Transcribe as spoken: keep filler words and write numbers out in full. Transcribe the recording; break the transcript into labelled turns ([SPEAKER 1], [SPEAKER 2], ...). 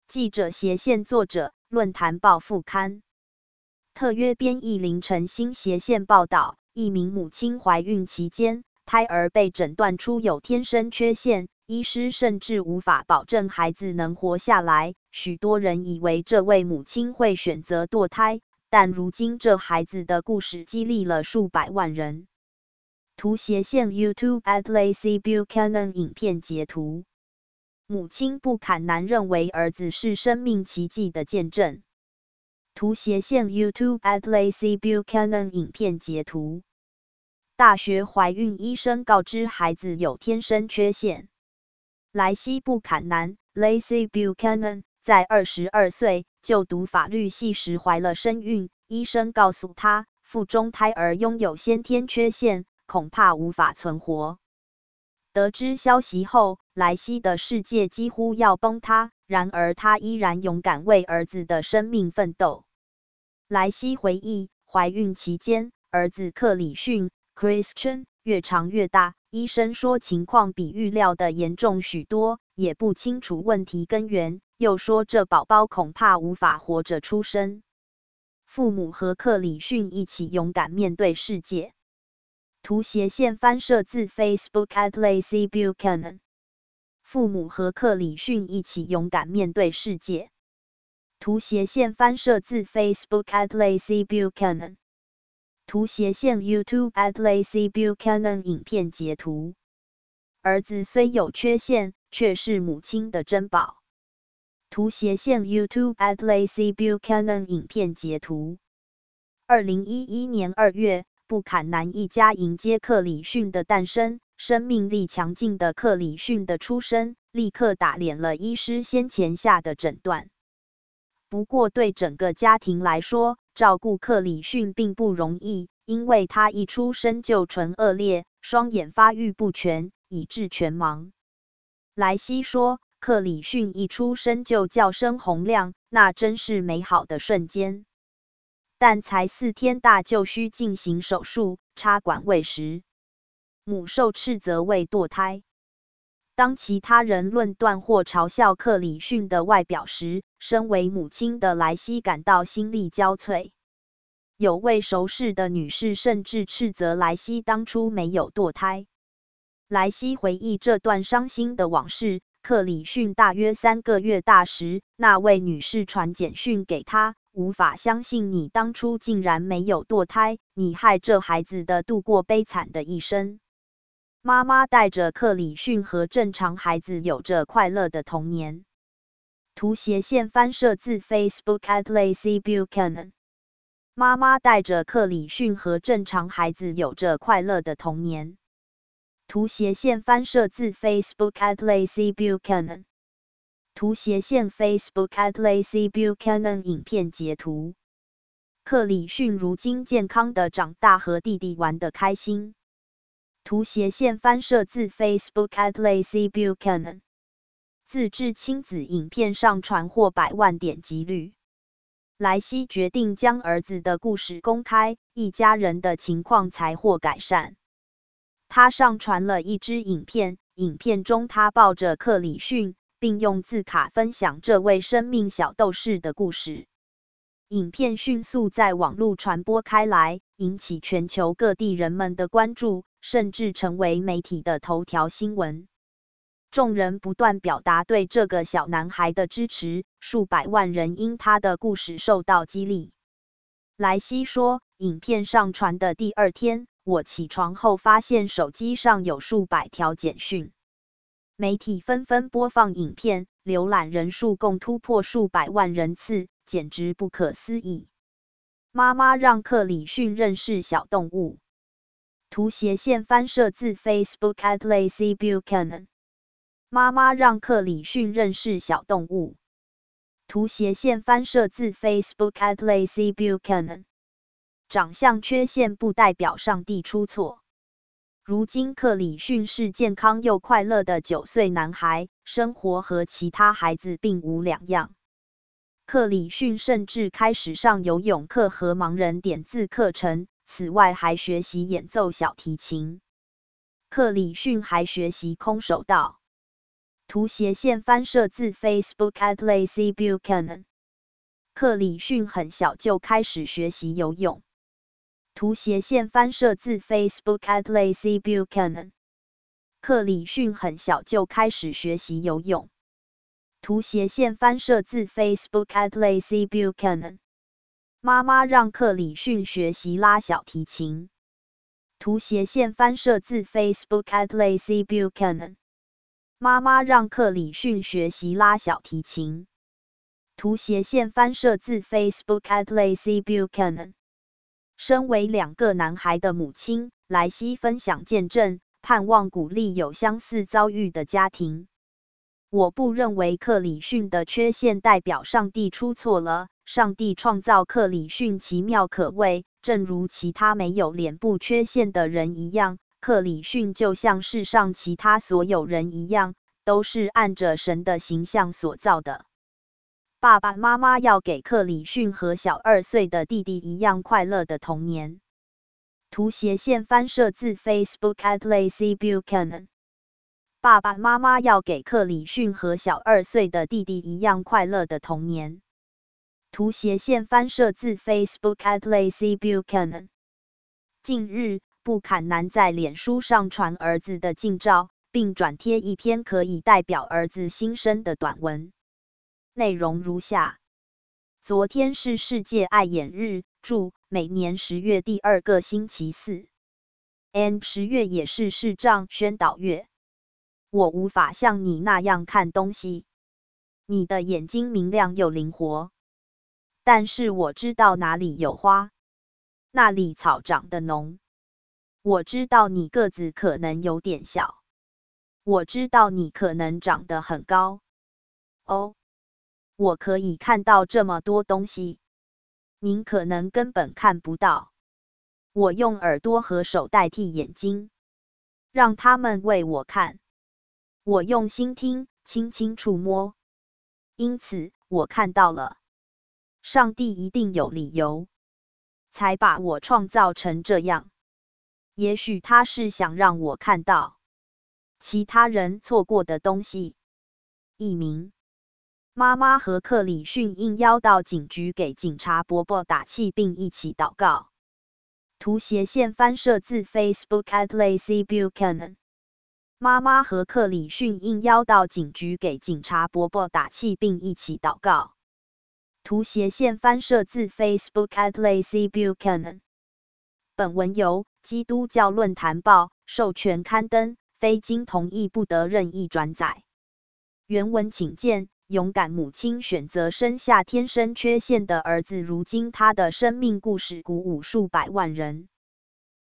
[SPEAKER 1] 记者斜线作者，论坛报副刊。特约编译凌晨新斜线报道，一名母亲怀孕期间，胎儿被诊断出有天生缺陷，医师甚至无法保证孩子能活下来。许多人以为这位母亲会选择堕胎，但如今这孩子的故事激励了数百万人。图斜线 YouTube at Laci Buchanan 影片截图。母亲布坎南认为儿子是生命奇迹的见证。图斜线 YouTube at Laci Buchanan 影片截图。大学怀孕医生告知孩子有天生缺陷。莱西布坎南 Laci Buchanan 在二十二岁就读法律系时怀了身孕，医生告诉他，腹中胎儿拥有先天缺陷，恐怕无法存活。得知消息后，莱西的世界几乎要崩塌，然而他依然勇敢为儿子的生命奋斗。莱西回忆，怀孕期间，儿子克里逊 Christian 越长越大，医生说情况比预料的严重许多，也不清楚问题根源，又说这宝宝恐怕无法活着出生。父母和克里逊一起勇敢面对世界。图斜线翻摄自 Facebook at Laci Buchanan。父母和克里逊一起勇敢面对世界。图斜线翻摄自 Facebook at Laci Buchanan。图斜线 YouTube at Laci Buchanan 影片截图。儿子虽有缺陷，却是母亲的珍宝。图斜线 YouTube at Laci Buchanan 影片截图。二零一一年二月，布坎南一家迎接克里逊的诞生，生命力强劲的克里逊的出生，立刻打脸了医师先前下的诊断。不过对整个家庭来说，照顾克里逊并不容易，因为他一出生就唇腭裂，双眼发育不全，以致全盲。莱西说，克里逊一出生就叫声洪亮，那真是美好的瞬间。但才四天大就需进行手术，插管喂食。母受斥责为堕胎。当其他人论断或嘲笑克里逊的外表时，身为母亲的莱西感到心力交瘁。有位熟识的女士甚至斥责莱西当初没有堕胎。莱西回忆这段伤心的往事，克里逊大约三个月大时，那位女士传简讯给他，无法相信你当初竟然没有堕胎，你害这孩子的度过悲惨的一生。妈妈带着克里逊和正常孩子有着快乐的童年。图斜线翻摄自 Facebook at Laci Buchanan。妈妈带着克里逊和正常孩子有着快乐的童年。图斜线翻摄自 Facebook at Laci Buchanan。图斜线 Facebook at Laci Buchanan 影片截图。克里逊如今健康的长大，和弟弟玩得开心。图斜线翻摄自 Facebook at Laci Buchanan。自制亲子影片上传获百万点击率。莱西决定将儿子的故事公开，一家人的情况才获改善。他上传了一支影片，影片中他抱着克里逊，并用字卡分享这位生命小斗士的故事。影片迅速在网络传播开来，引起全球各地人们的关注，甚至成为媒体的头条新闻。众人不断表达对这个小男孩的支持，数百万人因他的故事受到激励。莱西说，影片上传的第二天，我起床后发现手机上有数百条简讯。媒体纷纷播放影片，浏览人数共突破数百万人次，简直不可思议。妈妈让克里逊认识小动物。图斜线翻摄自 Facebook at Laci Buchanan。妈妈让克里逊认识小动物。图斜线翻摄自 Facebook at Laci Buchanan。长相缺陷不代表上帝出错。如今克里逊是健康又快乐的九岁男孩，生活和其他孩子并无两样。克里逊甚至开始上游泳课和盲人点字课程，此外还学习演奏小提琴。克里逊还学习空手道。 图斜线翻摄自 Facebook at Lacey Buchanan。克里逊很小就开始学习游泳。图斜线翻摄自 Facebook at Lacey Buchanan。克里逊很小就开始学习游泳。图斜线翻摄自 Facebook at Lacey Buchanan。妈妈让克里逊学习拉小提琴。图斜线翻摄自 Facebook at Lacey Buchanan。妈妈让克里逊学习拉小提琴。图斜线翻摄自 Facebook at Lacey Buchanan。身为两个男孩的母亲，莱西分享见证，盼望鼓励有相似遭遇的家庭。我不认为克里逊的缺陷代表上帝出错了，上帝创造克里逊奇妙可畏，正如其他没有脸部缺陷的人一样，克里逊就像世上其他所有人一样，都是按着神的形象所造的。爸爸妈妈要给克里逊和小二岁的弟弟一样快乐的童年。图斜线翻摄自 Facebook at Lacey Buchanan。爸爸妈妈要给克里逊和小二岁的弟弟一样快乐的童年。图斜线翻摄自 Facebook at Lacey Buchanan。近日，布坎南在脸书上传儿子的近照，并转贴一篇可以代表儿子心声的短文。内容如下：昨天是世界爱眼日，注，每年十月第二个星期四。and 十月也是视障宣导月。我无法像你那样看东西，你的眼睛明亮又灵活。但是我知道哪里有花，那里草长得浓。我知道你个子可能有点小，我知道你可能长得很高。哦。我可以看到这么多东西，您可能根本看不到。我用耳朵和手代替眼睛，让他们为我看。我用心听，轻轻触摸。因此，我看到了。上帝一定有理由，才把我创造成这样。也许他是想让我看到其他人错过的东西。译名：妈妈和克里逊应邀到警局给警察伯伯打气，并一起祷告。图斜线翻摄自 Facebook at Lacey Buchanan。妈妈和克里逊应邀到警局给警察伯伯打气，并一起祷告。图斜线翻摄自 Facebook at Lacey Buchanan。本文由基督教论坛报授权刊登，非经同意不得任意转载。原文请见。勇敢母亲选择生下天生缺陷的儿子，如今他的生命故事鼓舞数百万人。